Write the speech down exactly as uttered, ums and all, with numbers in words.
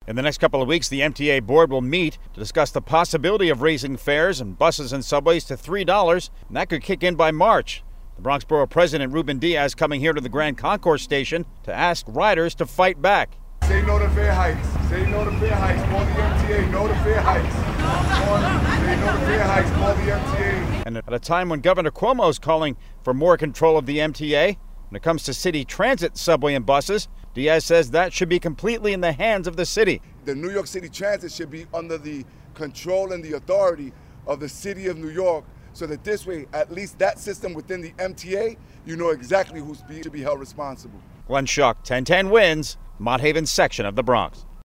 In the next couple of weeks, the M T A board will meet to discuss the possibility of raising fares on buses and subways to three dollars, and that could kick in by March. The Bronx Borough President Ruben Diaz coming here to the Grand Concourse station to ask riders to fight back. Say no to fare hikes. Say no to fare hikes. Call the M T A. No to fare hikes. Say no to fare hikes. Call the M T A. And at a time when Governor Cuomo is calling for more control of the M T A, when it comes to city transit, subway, and buses, Diaz says that should be completely in the hands of the city. The New York City Transit should be under the control and the authority of the city of New York, so that this way, at least that system within the M T A, you know exactly who should be held responsible. Glenn Schuck, ten ten Wins, Mott Haven section of the Bronx.